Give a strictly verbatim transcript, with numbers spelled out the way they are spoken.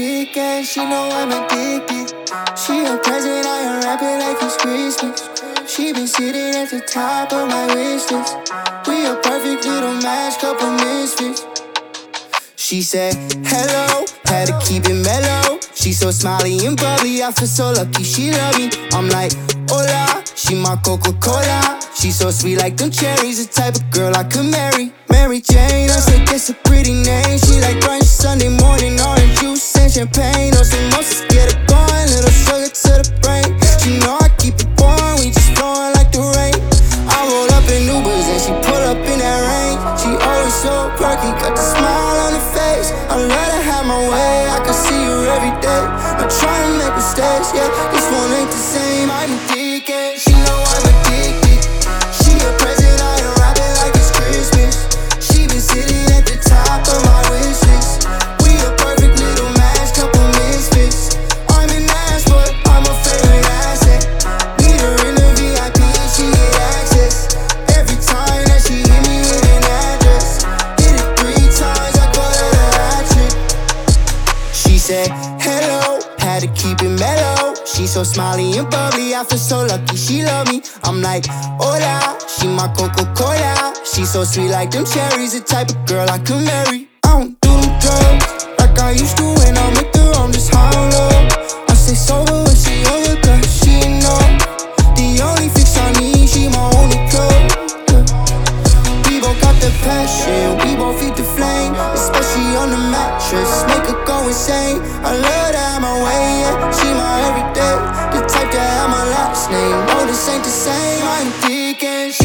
dick and she know I'm addicted. She a present, I am rapping like it's Christmas. She been sitting at the top of my wish list. We a perfect little match, couple misfits. She said, hello, had to keep it mellow. She so smiley and bubbly, I feel so lucky she love me. I'm like, hola, she my Coca-Cola. She so sweet like them cherries, the type of girl I could marry. Mary Jane, I say that's a pretty name. She like brunch Sunday morning, orange juice and champagne. On some muscles, get it going, little sugar to the brain. She know I keep it pouring, we just flowing like the rain. I roll up in Ubers and she pull up in that rain. She always so perky, got the smile on her face. I let her have my way, I can see her every day. I try to make mistakes, yeah, this one ain't the same. I'm addicted, she know I'm addicted. She a present, I am rapping like it's Christmas. She been sitting at the top of my wish list. We a perfect little match, couple misfits. I'm an ass, but I'm a favorite asset. Meet her in the V I P, she get access. Every time that she hit me with an address. Did it three times, I call it a hat trick. She said, hello, had to keep it mellow. She so smiley and bubbly, I feel so lucky she love me. I'm like, hola, she my Coca-Cola. She so sweet like them cherries, the type of girl I could marry. I don't do them drugs like I used to when I'm with her, I'm just high on love. I stay sober when she on your gut, she know. The only fix I need, she my only plug, yeah. We both got the passion, we both feed the flame. Especially on the mattress, make her go insane. I love that my way, yeah, she my everyday. The type that have my last name, no this ain't the same. I'm thinking